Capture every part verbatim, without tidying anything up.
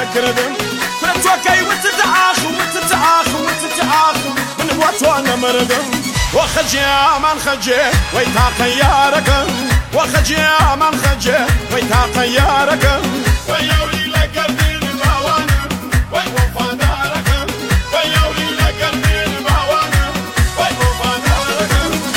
كردم فرتوكي وتتعاخ وتتعاخ وتتعاخ من بواتوانا مردم وخجي من خجي ويتا خيارك وخجي من خجي ويتا خيارك ويولي لقلبي الموانا ويوفى دارك ويولي لقلبي الموانا ويوفى دارك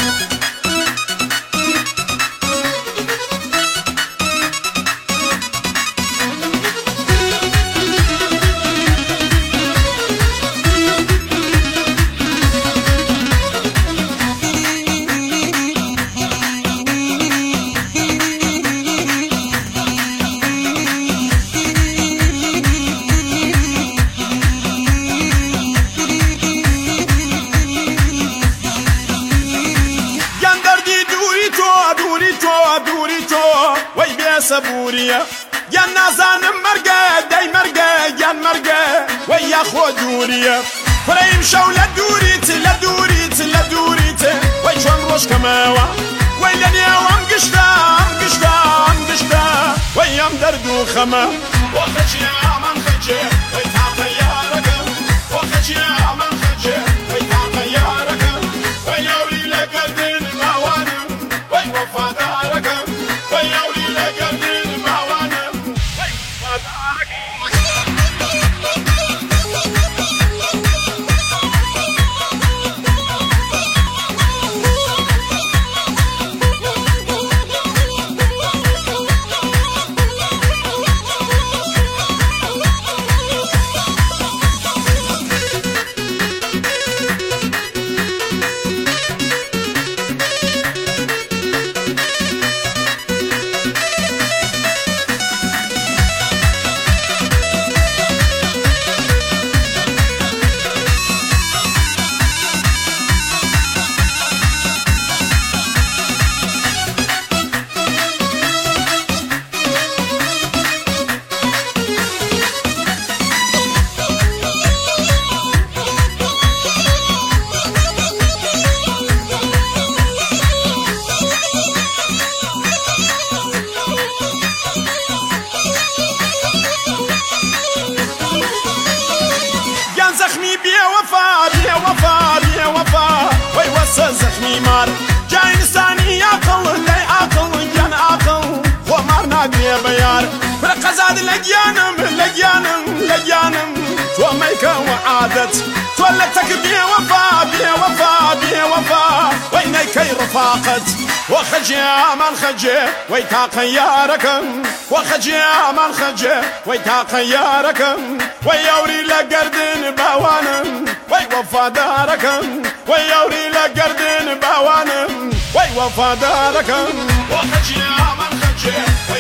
سبوريا يا نازان مرقة داي مرقة يا مرقة ويا خودوريا فريم شولة دوريت لا دوريت لا دوريت ويشون روش كماوا ويلني وام قشتا ام قشتا ام قشتا ويام دردو خما وخجي من خجي ويتا خيارك وخجي من خجي ويتا خيارك ويولي لك الدين الموانا ويوفى دارك ويولي لك الدين الموانا ويوفى دارك زخمي مار جاي لساني عقل لي عقل جان عقل ومارنا بيا بيار برقزاد لجيانم لجيانم لجيانم توميك وعادت تولتك بيا وفا بيا وفا بيا وفا وينك رفاقت وخجي من خجي ويتا خيارك وخجي من خجي ويتا خيارك ويوري لقردن باوانم ويوفى دارك ويوري لقردن باوانم ويوفى دارك وخجي من خجي